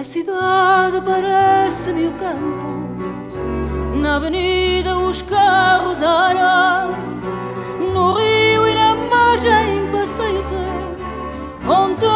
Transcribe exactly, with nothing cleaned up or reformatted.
A cidade parece-me o campo, na avenida os carros a arar, no rio e na margem passeio teu, com